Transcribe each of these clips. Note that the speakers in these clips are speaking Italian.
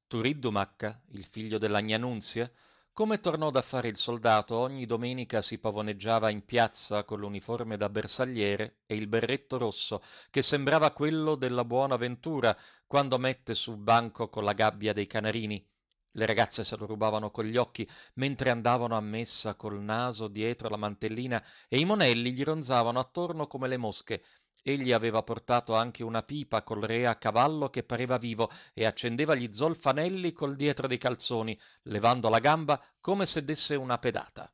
Turiddu Macca, il figlio della gnà Nunzia, come tornò da fare il soldato, ogni domenica si pavoneggiava in piazza con l'uniforme da bersagliere e il berretto rosso, che sembrava quello della buona ventura quando mette sul banco con la gabbia dei canarini. Le ragazze se lo rubavano con gli occhi mentre andavano a messa col naso dietro la mantellina e i monelli gli ronzavano attorno come le mosche. Egli aveva portato anche una pipa col re a cavallo che pareva vivo e accendeva gli zolfanelli col dietro dei calzoni, levando la gamba come se desse una pedata.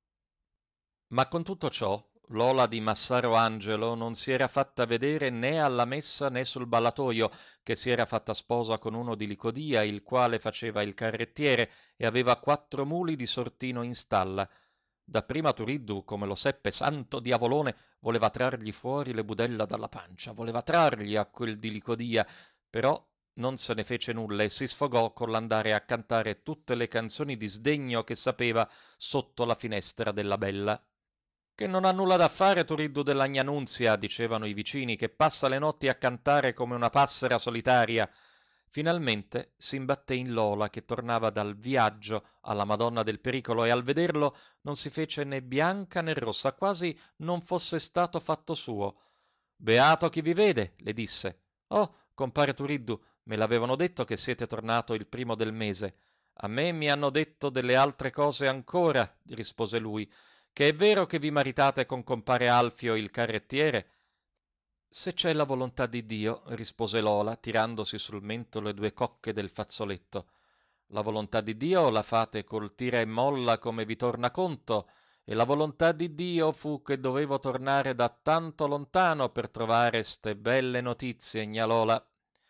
Ma con tutto ciò, Lola di Massaro Angelo non si era fatta vedere né alla messa né sul ballatoio, che si era fatta sposa con uno di Licodia, il quale faceva il carrettiere e aveva 4 muli di sortino in stalla. Dapprima Turiddu, come lo seppe, santo diavolone, voleva trargli fuori le budella dalla pancia, voleva trargli a quel di Licodia, però non se ne fece nulla e si sfogò con l'andare a cantare tutte le canzoni di sdegno che sapeva sotto la finestra della bella. Che non ha nulla da fare Turiddu della Gnà Nunzia, dicevano i vicini, che passa le notti a cantare come una passera solitaria. Finalmente si imbatté in Lola che tornava dal viaggio alla Madonna del Pericolo e al vederlo non si fece né bianca né rossa, quasi non fosse stato fatto suo. Beato chi vi vede, le disse. Oh, compare Turiddu, me l'avevano detto che siete tornato il primo del mese. A me mi hanno detto delle altre cose ancora, rispose lui, che è vero che vi maritate con compare Alfio il carrettiere? Se c'è la volontà di Dio, rispose Lola, tirandosi sul mento le 2 cocche del fazzoletto. La volontà di Dio la fate col tira e molla come vi torna conto, e la volontà di Dio fu che dovevo tornare da tanto lontano per trovare ste belle notizie, gnà Lola.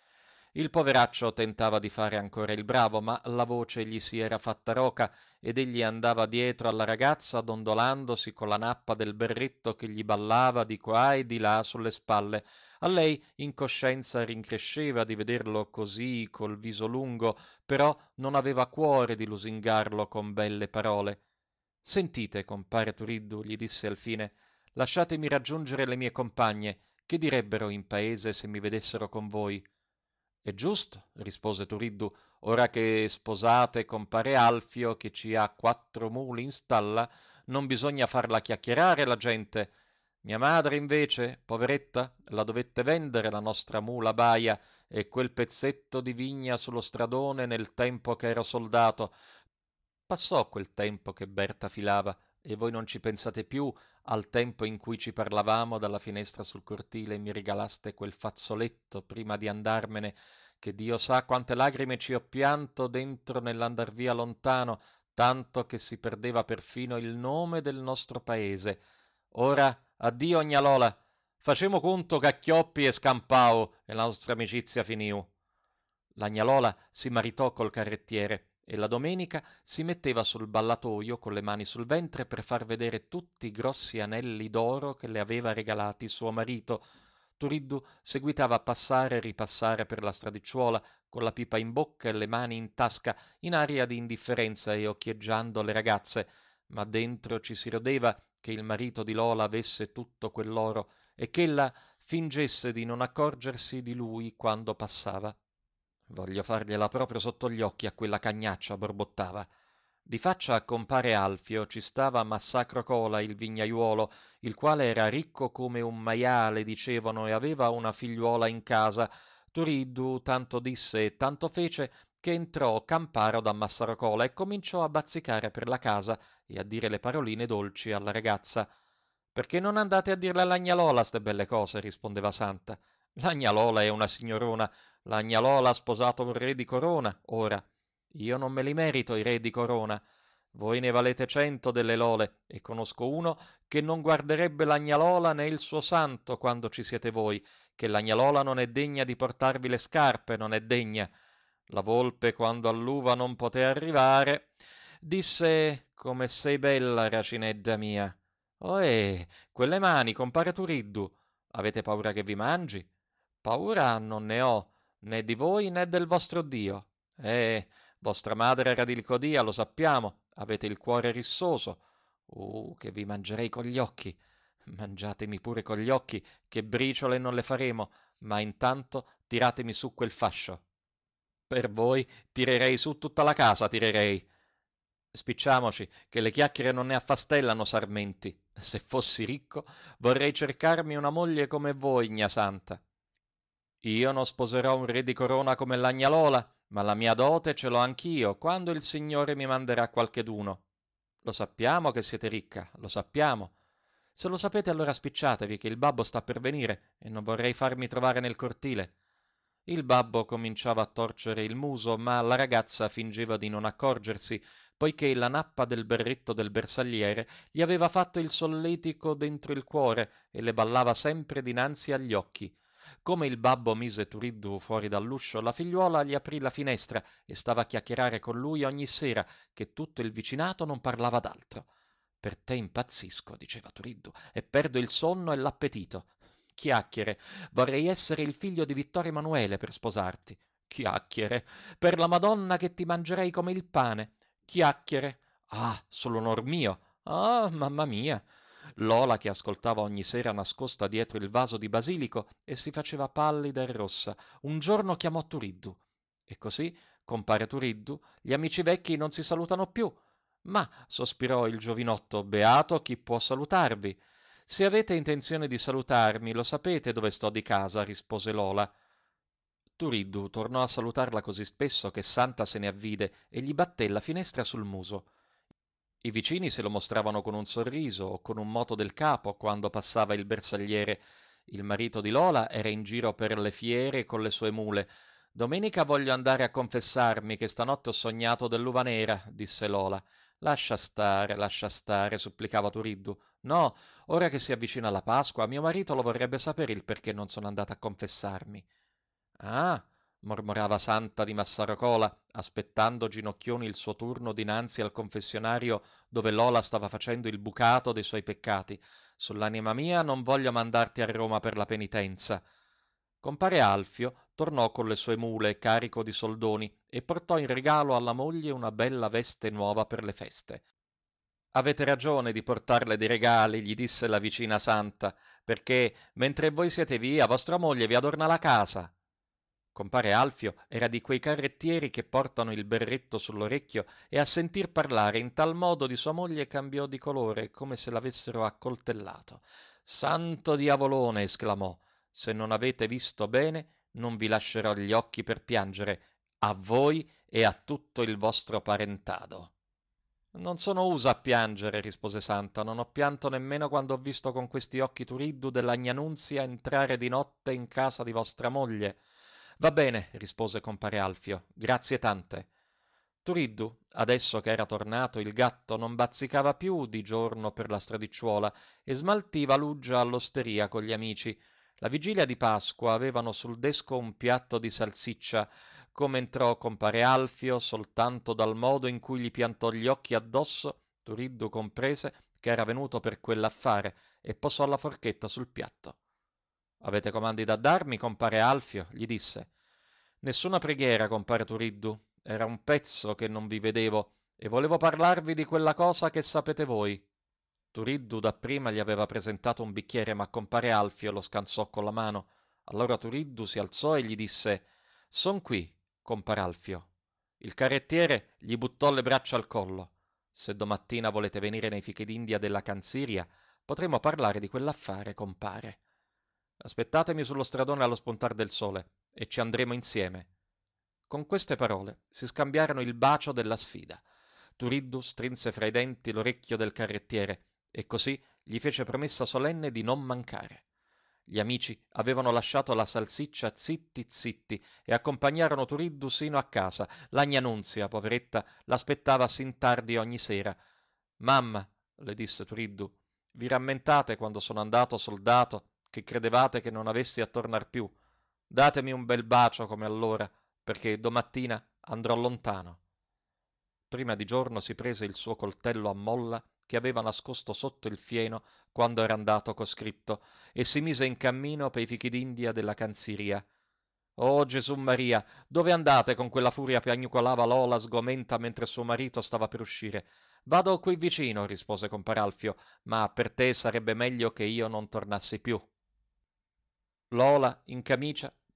Il poveraccio tentava di fare ancora il bravo, ma la voce gli si era fatta roca ed egli andava dietro alla ragazza dondolandosi con la nappa del berretto che gli ballava di qua e di là sulle spalle. A lei in coscienza rincresceva di vederlo così col viso lungo, però non aveva cuore di lusingarlo con belle parole. Sentite, compare Turiddu, gli disse alfine, lasciatemi raggiungere le mie compagne, che direbbero in paese se mi vedessero con voi? È giusto, rispose Turiddu, ora che sposate compare Alfio che ci ha 4 muli in stalla, non bisogna farla chiacchierare la gente. Mia madre, invece, poveretta, la dovette vendere la nostra mula baia e quel pezzetto di vigna sullo stradone nel tempo che ero soldato. Passò quel tempo che Berta filava e voi non ci pensate più al tempo in cui ci parlavamo dalla finestra sul cortile e mi regalaste quel fazzoletto prima di andarmene, che Dio sa quante lagrime ci ho pianto dentro nell'andar via lontano, tanto che si perdeva perfino il nome del nostro paese. Ora, addio, gnà Lola, facemo conto che a Chioppi e scampao e la nostra amicizia finiu. La gnà Lola si maritò col carrettiere e la domenica si metteva sul ballatoio con le mani sul ventre per far vedere tutti i grossi anelli d'oro che le aveva regalati suo marito. Turiddu seguitava a passare e ripassare per la stradicciuola con la pipa in bocca e le mani in tasca, in aria di indifferenza e occhieggiando le ragazze, ma dentro ci si rodeva che il marito di Lola avesse tutto quell'oro e ch'ella fingesse di non accorgersi di lui quando passava. Voglio fargliela proprio sotto gli occhi a quella cagnaccia, borbottava. Di faccia a compare Alfio ci stava Massacro Cola, il vignaiuolo, il quale era ricco come un maiale, dicevano, e aveva una figliuola in casa. Turiddu tanto disse e tanto fece che entrò Camparo da Massaro Cola e cominciò a bazzicare per la casa e a dire le paroline dolci alla ragazza. Perché non andate a dirle alla Gnalola ste belle cose? Rispondeva Santa. La Gnalola è una signorona, la Gnalola ha sposato un re di corona, ora. Io non me li merito i re di corona. Voi ne valete 100 delle lole, e conosco uno che non guarderebbe la Gnalola né il suo santo quando ci siete voi, che la Gnalola non è degna di portarvi le scarpe, non è degna. La volpe, quando all'uva non poté arrivare, disse: come sei bella, racinedda mia. Ohè, quelle mani, compare Turiddu. Avete paura che vi mangi? Paura non ne ho, né di voi né del vostro Dio. Vostra madre era di Licodia, lo sappiamo, avete il cuore rissoso. Che vi mangerei con gli occhi. Mangiatemi pure con gli occhi, che briciole non le faremo, ma intanto tiratemi su quel fascio. Per voi tirerei su tutta la casa, tirerei. Spicciamoci, che le chiacchiere non ne affastellano sarmenti. Se fossi ricco, vorrei cercarmi una moglie come voi, gnà santa. Io non sposerò un re di corona come la gnà Lola, ma la mia dote ce l'ho anch'io, quando il Signore mi manderà qualcheduno. Lo sappiamo che siete ricca, lo sappiamo. Se lo sapete allora spicciatevi, che il babbo sta per venire e non vorrei farmi trovare nel cortile. Il babbo cominciava a torcere il muso, ma la ragazza fingeva di non accorgersi, poiché la nappa del berretto del bersagliere gli aveva fatto il solletico dentro il cuore e le ballava sempre dinanzi agli occhi. Come il babbo mise Turiddu fuori dall'uscio, la figliuola gli aprì la finestra e stava a chiacchierare con lui ogni sera, che tutto il vicinato non parlava d'altro. Per te impazzisco, diceva Turiddu, e perdo il sonno e l'appetito. Chiacchiere, vorrei essere il figlio di Vittorio Emanuele per sposarti. Chiacchiere, per la Madonna che ti mangerei come il pane. Chiacchiere, ah, sull'onor mio. Ah, mamma mia. Lola, che ascoltava ogni sera nascosta dietro il vaso di basilico e si faceva pallida e rossa, un giorno chiamò Turiddu. E così, compare Turiddu, gli amici vecchi non si salutano più. Ma, sospirò il giovinotto, beato chi può salutarvi. Se avete intenzione di salutarmi, lo sapete dove sto di casa, rispose Lola. Turiddu tornò a salutarla così spesso che Santa se ne avvide e gli batté la finestra sul muso. I vicini se lo mostravano con un sorriso o con un moto del capo quando passava il bersagliere. Il marito di Lola era in giro per le fiere con le sue mule. Domenica voglio andare a confessarmi che stanotte ho sognato dell'uva nera, disse Lola. Lascia stare, supplicava Turiddu. No, ora che si avvicina la Pasqua, mio marito lo vorrebbe sapere il perché non sono andata a confessarmi. Ah, mormorava Santa di Massarocola, aspettando ginocchioni il suo turno dinanzi al confessionario dove Lola stava facendo il bucato dei suoi peccati. Sull'anima mia non voglio mandarti a Roma per la penitenza. Compare Alfio tornò con le sue mule carico di soldoni e portò in regalo alla moglie una bella veste nuova per le feste. Avete ragione di portarle dei regali, gli disse la vicina Santa, perché mentre voi siete via, vostra moglie vi adorna la casa. Compare Alfio era di quei carrettieri che portano il berretto sull'orecchio e a sentir parlare in tal modo di sua moglie cambiò di colore come se l'avessero accoltellato. Santo diavolone! Esclamò. Se non avete visto bene, non vi lascerò gli occhi per piangere, a voi e a tutto il vostro parentado. Non sono usa a piangere, rispose Santa, non ho pianto nemmeno quando ho visto con questi occhi Turiddu della gnà Nunzia entrare di notte in casa di vostra moglie. Va bene, rispose compare Alfio, grazie tante. Turiddu, adesso che era tornato il gatto, non bazzicava più di giorno per la stradicciuola e smaltiva l'uggia all'osteria con gli amici. La vigilia di Pasqua avevano sul desco un piatto di salsiccia. Come entrò compare Alfio, soltanto dal modo in cui gli piantò gli occhi addosso, Turiddu comprese che era venuto per quell'affare e posò la forchetta sul piatto. Avete comandi da darmi, compare Alfio? Gli disse. Nessuna preghiera, compare Turiddu. Era un pezzo che non vi vedevo e volevo parlarvi di quella cosa che sapete voi. Turiddu dapprima gli aveva presentato un bicchiere, ma compare Alfio lo scansò con la mano. Allora Turiddu si alzò e gli disse: Son qui, compare Alfio. Il carrettiere gli buttò le braccia al collo. Se domattina volete venire nei fichidindia della Canziria, potremo parlare di quell'affare, compare. Aspettatemi sullo stradone allo spuntar del sole e ci andremo insieme. Con queste parole si scambiarono il bacio della sfida. Turiddu strinse fra i denti l'orecchio del carrettiere e così gli fece promessa solenne di non mancare. Gli amici avevano lasciato la salsiccia zitti zitti e accompagnarono Turiddu sino a casa. La gnà Nunzia, poveretta, l'aspettava sin tardi ogni sera. Mamma, le disse Turiddu, vi rammentate quando sono andato soldato che credevate che non avessi a tornar più? Datemi un bel bacio come allora, perché domattina andrò lontano. Prima di giorno si prese il suo coltello a molla che aveva nascosto sotto il fieno quando era andato coscritto e si mise in cammino pei fichidindia della Canziria. Oh Gesù Maria, dove andate con quella furia piagnucolava Lola sgomenta mentre suo marito stava per uscire? Vado qui vicino, rispose compar Alfio, ma per te sarebbe meglio che io non tornassi più. Lola, in camicia,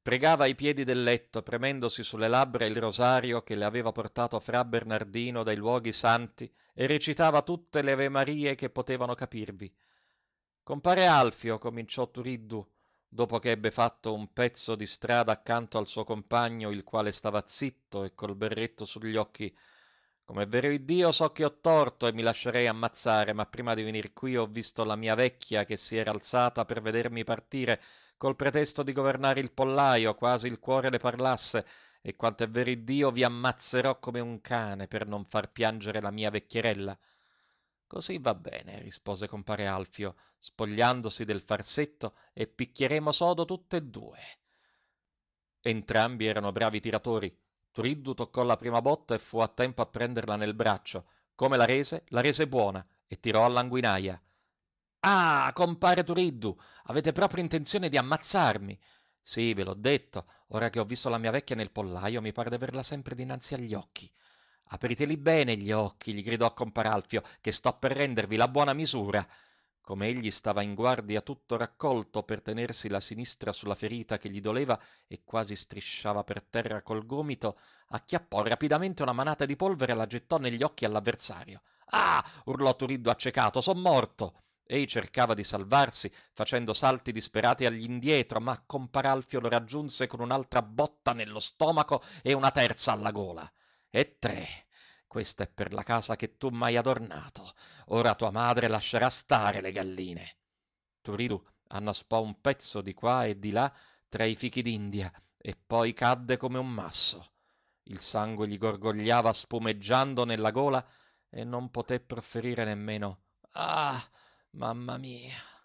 pregava ai piedi del letto, premendosi sulle labbra il rosario che le aveva portato fra Bernardino dai luoghi santi, e recitava tutte le Avemarie che potevano capirvi. Compare Alfio, cominciò Turiddu, dopo che ebbe fatto un pezzo di strada accanto al suo compagno, il quale stava zitto e col berretto sugli occhi. Come è vero Iddio, so che ho torto e mi lascerei ammazzare, ma prima di venir qui ho visto la mia vecchia che si era alzata per vedermi partire, col pretesto di governare il pollaio, quasi il cuore le parlasse, e quanto è vero Iddio vi ammazzerò come un cane per non far piangere la mia vecchierella. Così va bene, rispose compare Alfio, spogliandosi del farsetto, e picchieremo sodo tutte e due. Entrambi erano bravi tiratori. Turiddu toccò la prima botta e fu a tempo a prenderla nel braccio. Come la rese buona e tirò all'anguinaia. Ah, compare Turiddu, avete proprio intenzione di ammazzarmi. Sì, ve l'ho detto, ora che ho visto la mia vecchia nel pollaio mi pare di averla sempre dinanzi agli occhi. Apriteli bene gli occhi, gli gridò compar Alfio, che sto per rendervi la buona misura. Come egli stava in guardia tutto raccolto per tenersi la sinistra sulla ferita che gli doleva e quasi strisciava per terra col gomito, acchiappò rapidamente una manata di polvere e la gettò negli occhi all'avversario. Ah! Urlò Turiddu accecato, son morto! Ei cercava di salvarsi, facendo salti disperati all'indietro, ma compar Alfio lo raggiunse con un'altra botta nello stomaco e una terza alla gola. E tre. Questa è per la casa che tu m'hai adornato. Ora tua madre lascerà stare le galline. Turiddu annaspò un pezzo di qua e di là tra i fichi d'India e poi cadde come un masso. Il sangue gli gorgogliava spumeggiando nella gola e non poté proferire nemmeno «Ah, mamma mia!».